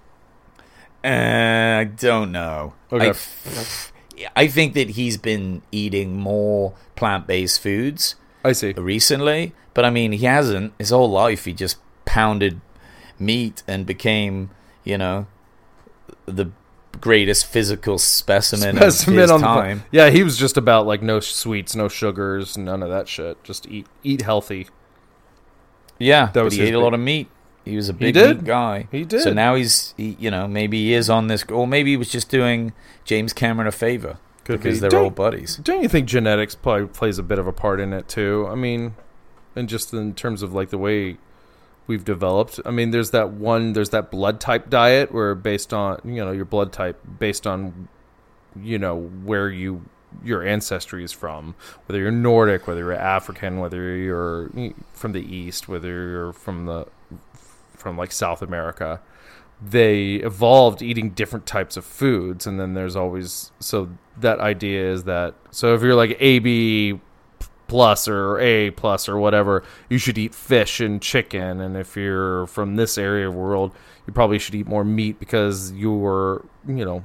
Uh, I don't know. Okay. I, I think that he's been eating more plant-based foods. I see. Recently, but I mean, he hasn't. His whole life, he just pounded meat and became, you know, the greatest physical specimen, specimen of his on time. The, yeah, he was just about like no sweets, no sugars, none of that shit. Just eat, eat healthy. Yeah, that but was he his ate big... a lot of meat. He was a big did. meat guy. He did. So now he's, he, you know, maybe he is on this, or maybe he was just doing James Cameron a favor. Could because be. they're don't, all buddies. Don't you think genetics probably plays a bit of a part in it too? I mean, and just in terms of like the way we've developed. I mean, there's that one, there's that blood type diet where based on, you know, your blood type based on, you know, where you your ancestry is from, whether you're Nordic, whether you're African, whether you're from the East, whether you're from the from like South America. They evolved eating different types of foods, and then there's always, so that idea is that, so if you're like A B plus or A plus or whatever, you should eat fish and chicken, and if you're from this area of the world, you probably should eat more meat because you were, you know,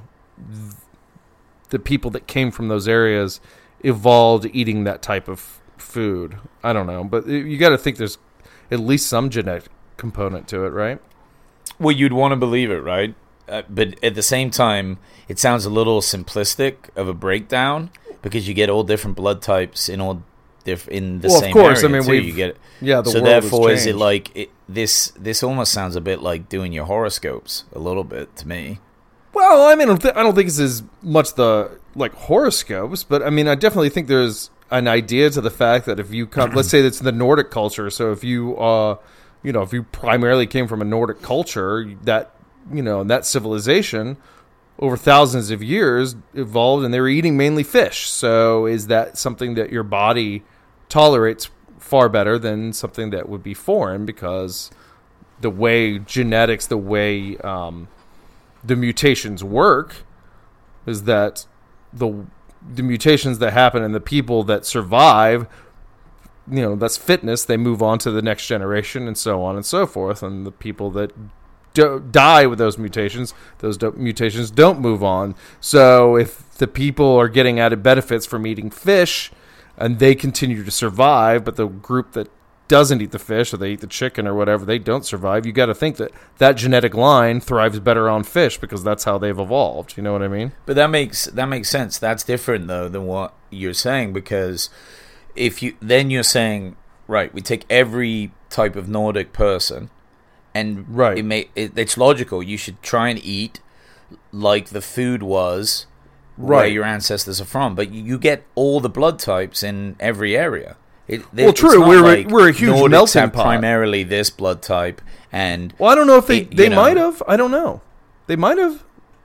the people that came from those areas evolved eating that type of food. I don't know, but you got to think there's at least some genetic component to it, right? Well, you'd want to believe it, right? Uh, but at the same time, it sounds a little simplistic of a breakdown because you get all different blood types in all diff- in the well, same of course. area. I mean, too. we've, you get yeah. The so world therefore, has is it changed. like it, this? This almost sounds a bit like doing your horoscopes a little bit to me. Well, I mean, I don't, th- I don't think it's as much the like horoscopes, but I mean, I definitely think there's an idea to the fact that if you come, let's say that's the Nordic culture. So if you, uh, you know, if you primarily came from a Nordic culture, that, you know, that civilization over thousands of years evolved and they were eating mainly fish. So is that something that your body tolerates far better than something that would be foreign, because the way genetics, the way um, the mutations work is that the the mutations that happen and the people that survive, you know, that's fitness, they move on to the next generation and so on and so forth. And the people that do, die with those mutations, those do, mutations don't move on. So if the people are getting added benefits from eating fish and they continue to survive, but the group that doesn't eat the fish or they eat the chicken or whatever, they don't survive, you got to think that that genetic line thrives better on fish because that's how they've evolved. You know what I mean? But that makes that makes sense. That's different though than what you're saying, because if you then you're saying, right, we take every type of Nordic person and right. it may it, it's logical. You should try and eat like the food was right. where your ancestors are from, but you, you get all the blood types in every area. It, well, true. We're like we're a huge Nordics melting have pot. Primarily this blood type, and well, I don't know if they it, they know, might have. I don't know. They might have.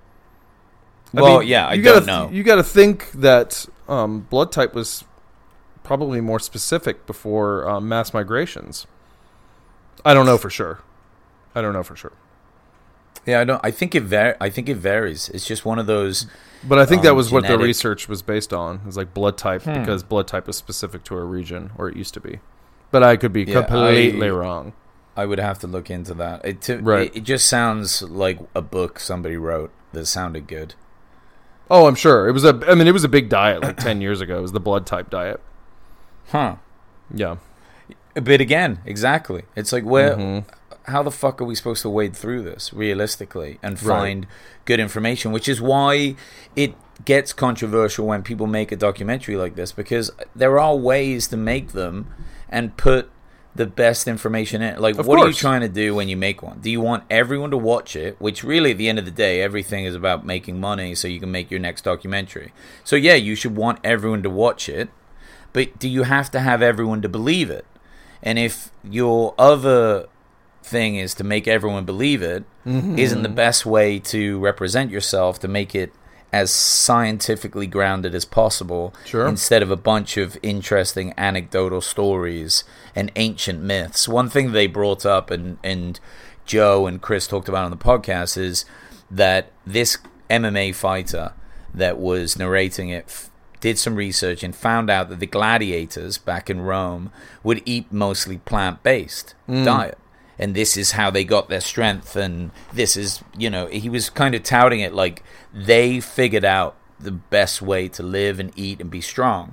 I well, mean, yeah, I you don't gotta, know. You got to think that um, blood type was probably more specific before um, mass migrations. I don't know for sure. I don't know for sure. Yeah, I don't. I think it var- I think it varies. It's just one of those. But I think um, that was genetic... what the research was based on. It was like blood type hmm. because blood type was specific to a region, or it used to be. But I could be yeah, completely I, wrong. I would have to look into that. It, to, right. it, it just sounds like a book somebody wrote that sounded good. Oh, I'm sure. It was a I mean it was a big diet like ten years ago. It was the blood type diet. Huh. Yeah. But again, exactly. It's like where mm-hmm. how the fuck are we supposed to wade through this realistically and find right. good information, which is why it gets controversial when people make a documentary like this, because there are ways to make them and put the best information in. Like, Of what course. are you trying to do when you make one? Do you want everyone to watch it? Which really, at the end of the day, everything is about making money so you can make your next documentary. So yeah, you should want everyone to watch it, but do you have to have everyone to believe it? And if your other thing is to make everyone believe it, Mm-hmm. isn't the best way to represent yourself to make it as scientifically grounded as possible, Sure. instead of a bunch of interesting anecdotal stories and ancient myths. One thing they brought up, and, and Joe and Chris talked about on the podcast, is that this M M A fighter that was narrating it f- did some research and found out that the gladiators back in Rome would eat mostly plant-based diet. And this is how they got their strength, and this is, you know, he was kind of touting it like they figured out the best way to live and eat and be strong.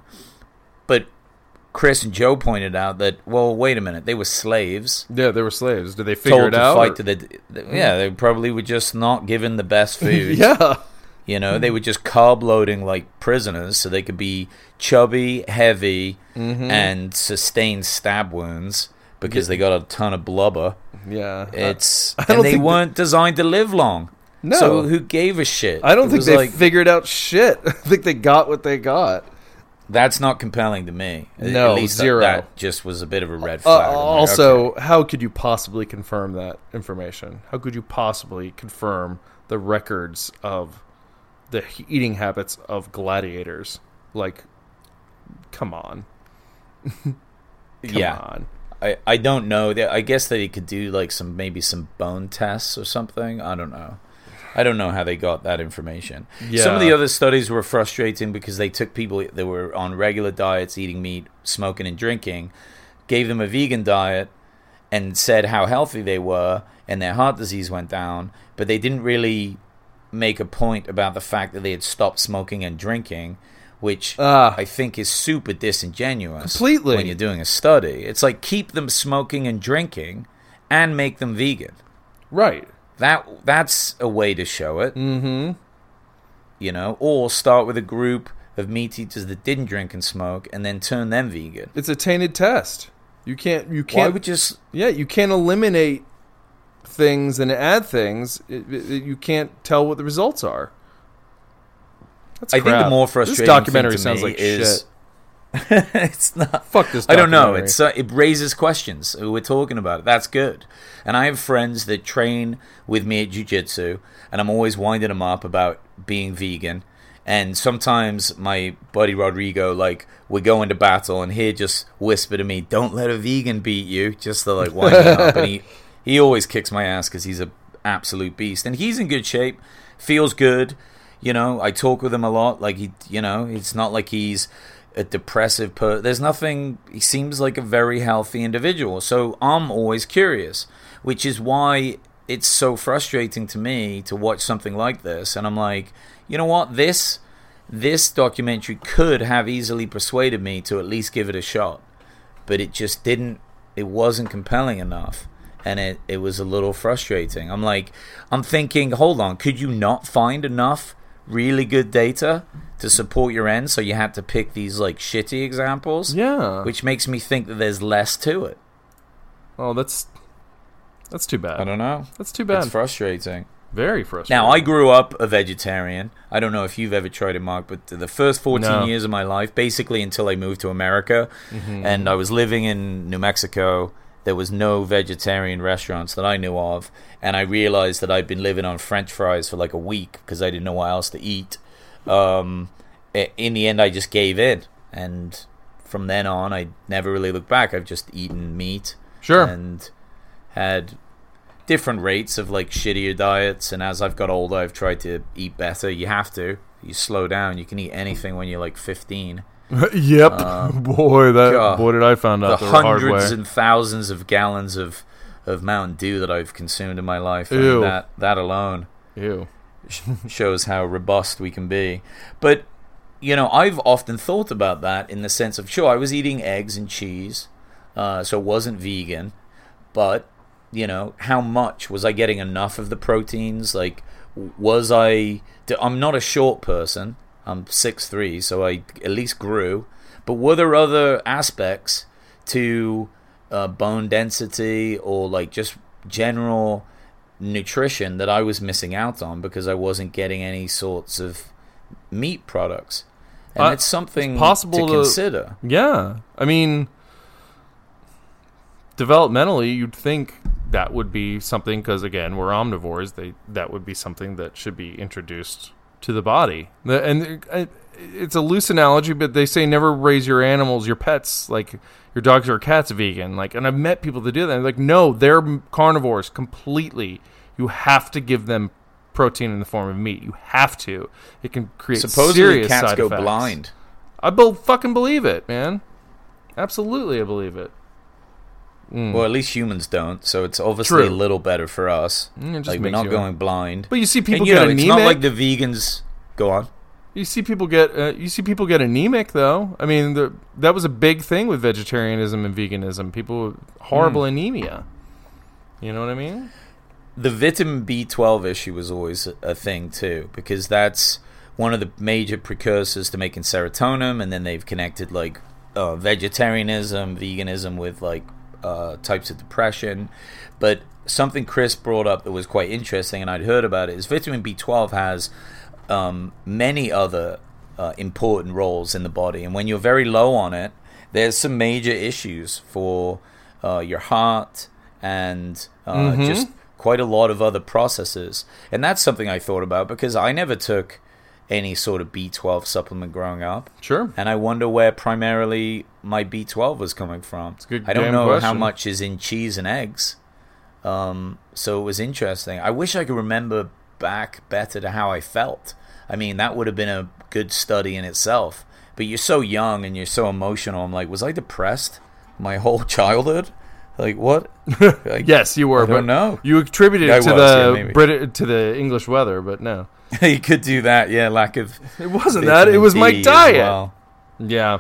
But Chris and Joe pointed out that, well, wait a minute, they were slaves. Yeah, they were slaves. Did they figure Told it to out? fight or- to the, yeah, they probably were just not given the best food. Yeah. You know, they were just carb loading like prisoners so they could be chubby, heavy, Mm-hmm. and sustain stab wounds because they got a ton of blubber. Yeah. It's I don't and they think that- weren't designed to live long. No. So who gave a shit? I don't It think was they like, figured out shit. I think they got what they got. that's not compelling to me. At- No, At least that- zero. That, just was a bit of a red Uh, flag. I'm like, also, okay. how could you possibly confirm that information? How could you possibly confirm the records of the he- eating habits of gladiators? Like, come on. Come yeah. on. I, I don't know. That- I guess that he could do like some maybe some bone tests or something. I don't know. I don't know how they got that information. Yeah. Some of the other studies were frustrating because they took people that were on regular diets, eating meat, smoking, and drinking, gave them a vegan diet, and said how healthy they were, and their heart disease went down, but they didn't really make a point about the fact that they had stopped smoking and drinking, which Ah. I think is super disingenuous. Completely. When you're doing a study. It's like keep them smoking and drinking and make them vegan. Right. That That's a way to show it. Mm-hmm. You know, or start with a group of meat eaters that didn't drink and smoke and then turn them vegan. It's a tainted test. You can't. You Why can't. would just... Yeah, you can't eliminate things and add things. It, it, you can't tell what the results are. That's I think crap. the more frustrating This documentary thing to sounds me like is, shit. it's not. Fuck this I don't know. documentary. It's uh, it raises questions. We're talking about it. That's good. And I have friends that train with me at jiu-jitsu, and I'm always winding them up about being vegan. And sometimes my buddy Rodrigo, like, we're going to battle, and he'll just whisper to me, "Don't let a vegan beat you," just to like wind me up. And he he always kicks my ass because he's a absolute beast, and he's in good shape, feels good. You know, I talk with him a lot. Like he, you know, it's not like he's a depressive per. There's nothing. He seems like a very healthy individual. So I'm always curious, which is why it's so frustrating to me to watch something like this. And I'm like, you know what? This this documentary could have easily persuaded me to at least give it a shot, but it just didn't. It wasn't compelling enough. And it, it was a little frustrating. I'm like, I'm thinking, hold on, could you not find enough really good data to support your end, so you had to pick these like shitty examples? Yeah. Which makes me think that there's less to it. Oh, that's that's too bad. I don't know. That's too bad. It's frustrating. Very frustrating. Now, I grew up a vegetarian. I don't know if you've ever tried it, Mark, but the first fourteen No. years of my life, basically until I moved to America, and I was living in New Mexico, there was no vegetarian restaurants that I knew of, and I realized that I'd been living on French fries for like a week because I didn't know what else to eat. Um, i- in the end, I just gave in, and from then on, I never really looked back. I've just eaten meat, Sure. and had different rates of like shittier diets. And as I've got older, I've tried to eat better. You have to. You slow down. You can eat anything when you're like fifteen. Yep. boy, that God. boy did I find out The the, hard way. hundreds and thousands of gallons of, of Mountain Dew that I've consumed in my life. I mean, Ew. that that alone Ew. shows how robust we can be. But, you know, I've often thought about that in the sense of, sure, I was eating eggs and cheese, uh, so it wasn't vegan, but, you know, how much? Was I getting enough of the proteins? Like, was I... I'm not a short person. I'm six three, so I at least grew. But were there other aspects to uh, bone density or like just general nutrition that I was missing out on because I wasn't getting any sorts of meat products. And uh, it's something it's possible to, to consider. Yeah. I mean, developmentally, you'd think that would be something, because again, we're omnivores, they that would be something that should be introduced to the body. The, and uh, it's a loose analogy, but they say never raise your animals, your pets, like your dogs or cats vegan. Like, and I've met people that do that. Like, no, they're carnivores completely. You have to give them protein in the form of meat. You have to. It can create Supposedly serious cats side go effects. blind. I be- fucking believe it, man. Absolutely, I believe it. Mm. Well, at least humans don't, so it's obviously True. a little better for us. Mm, it just like, we're makes not you- going blind. But you see people and, you get know, anemic. it's not like the vegans... Go on. You see people get uh, you see people get anemic, though. I mean, the, that was a big thing with vegetarianism and veganism. People with horrible Mm. anemia. You know what I mean? The vitamin B twelve issue was always a, a thing, too, because that's one of the major precursors to making serotonin, and then they've connected, like, uh, vegetarianism, veganism with, like, uh, types of depression. But something Chris brought up that was quite interesting, and I'd heard about it, is vitamin B twelve has um, many other uh, important roles in the body. And when you're very low on it, there's some major issues for uh, your heart and uh, Mm-hmm. just quite a lot of other processes. And that's something I thought about because I never took any sort of B twelve supplement growing up. Sure. And I wonder where primarily my B twelve was coming from. It's a good I don't damn know how question. much is in cheese and eggs. Um, so it was interesting. I wish I could remember back better to how I felt. I mean, that would have been a good study in itself. But you're so young and you're so emotional. I'm like, was I depressed my whole childhood? Like, what? Like, Yes, you were. I don't but know. You attributed I it to was, yeah, the maybe. Brit- to the English weather, but no, You could do that, yeah, lack of... it wasn't that. It vitamin was my D as diet. well. Yeah.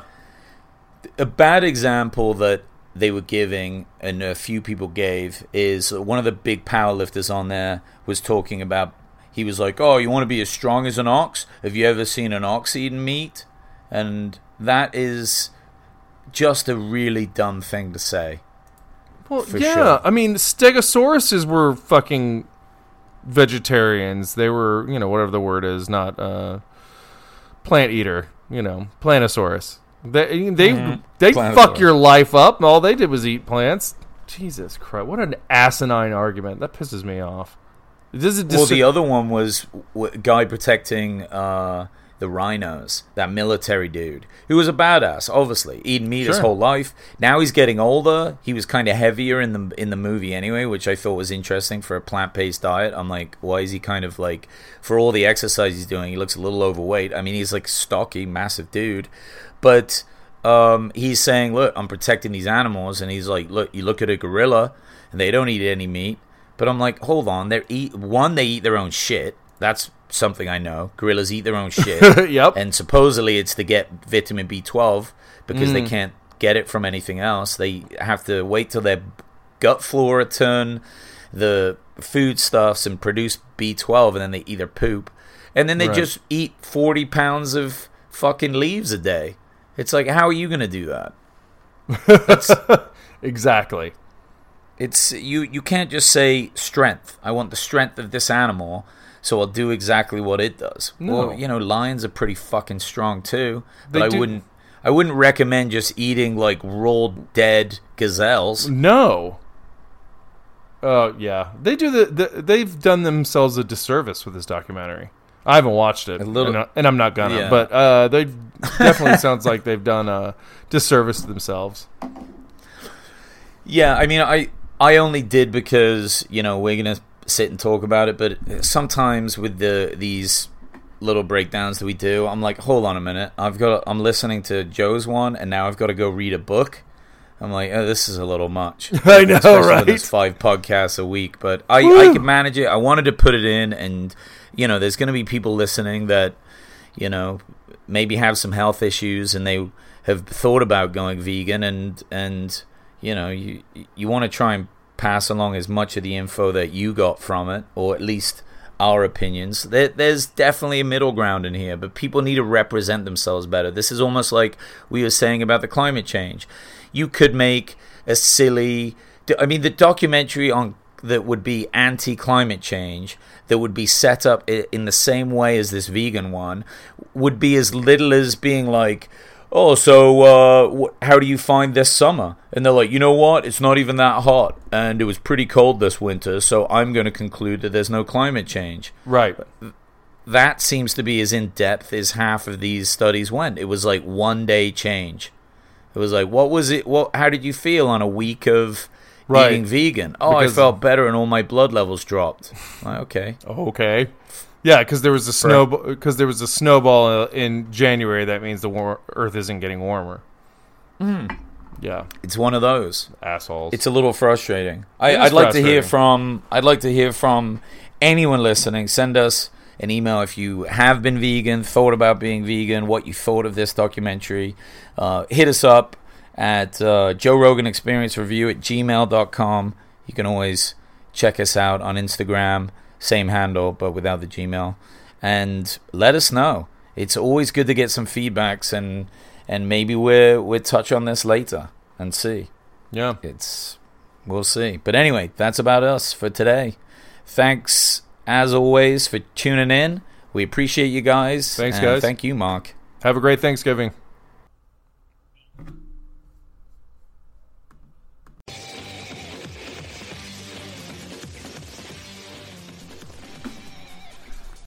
A bad example that they were giving, and a few people gave, is one of the big powerlifters on there was talking about, he was like, oh, you want to be as strong as an ox? Have you ever seen an ox eating meat? And that is just a really dumb thing to say. Well, For yeah. sure. I mean, Stegosauruses were fucking vegetarians. They were, you know, whatever the word is, not uh, plant eater. You know, Plantosaurus. They they Mhm. they Plantosaurus. fuck your life up. All they did was eat plants. Jesus Christ! What an asinine argument. That pisses me off. Does it Well, dis- the other one was a guy protecting uh, the rhinos, that military dude, who was a badass, obviously, eating meat his Sure. whole life. Now he's getting older. He was kind of heavier in the in the movie anyway, which I thought was interesting for a plant-based diet. I'm like, why is he kind of like, for all the exercise he's doing, he looks a little overweight. I mean, he's like stocky, massive dude. But um, he's saying, look, I'm protecting these animals. And he's like, look, you look at a gorilla, and they don't eat any meat. But I'm like, hold on. They eat one, they eat their own shit. That's something I know. Gorillas eat their own shit. Yep. And supposedly it's to get vitamin B twelve because Mm. they can't get it from anything else. They have to wait till their gut flora turn the foodstuffs and produce B twelve, and then they either poop. And then they Right. just eat forty pounds of fucking leaves a day. It's like, how are you going to do that? exactly. It's you. You can't just say strength. I want the strength of this animal, so I'll do exactly what it does. No. Well, you know, lions are pretty fucking strong too. But They I do- wouldn't. I wouldn't recommend just eating like raw dead gazelles. No. Oh yeah, they do the, the. They've done themselves a disservice with this documentary. I haven't watched it, A little- and, I, and I'm not gonna. Yeah. But uh, they definitely sounds like they've done a disservice to themselves. Yeah, I mean, I I only did because you know we're gonna sit and talk about it. But sometimes with the these little breakdowns that we do, I'm like, hold on a minute. I've got. I'm listening to Joe's one, and now I've got to go read a book. I'm like, oh, this is a little much. I know, Especially right? when there's five podcasts a week, but I, Woo. I could manage it. I wanted to put it in, and you know, there's going to be people listening that, you know, maybe have some health issues, and they have thought about going vegan, and and you know, you you want to try and pass along as much of the info that you got from it, or at least our opinions. There, there's definitely a middle ground in here, but people need to represent themselves better. This is almost like we were saying about the climate change. You could make a silly... I mean, the documentary on that would be anti-climate change, that would be set up in the same way as this vegan one, would be as little as being like, oh, so uh, wh- how do you find this summer? And they're like, you know what? It's not even that hot, and it was pretty cold this winter, so I'm going to conclude that there's no climate change. Right. That seems to be as in-depth as half of these studies went. It was like one-day change. It was like, what was it? What? How did you feel on a week of... Right. Eating vegan? Oh, because I felt better and all my blood levels dropped. Like, okay. Okay. Yeah, because there was a snow because there was a snowball in January. That means the war- Earth isn't getting warmer. Mm. Yeah, it's one of those assholes. It's a little frustrating. I, I'd like to hear from. I'd like to hear from anyone listening. Send us an email if you have been vegan, thought about being vegan, what you thought of this documentary. Uh, hit us up at uh, Joe Rogan Experience Review at gmail dot com. You can always check us out on Instagram, same handle, but without the Gmail. And let us know. It's always good to get some feedbacks, and and maybe we're, we'll touch on this later and see. Yeah. It's we'll see. But anyway, that's about us for today. Thanks, as always, for tuning in. We appreciate you guys. Thanks, and guys. Thank you, Mark. Have a great Thanksgiving.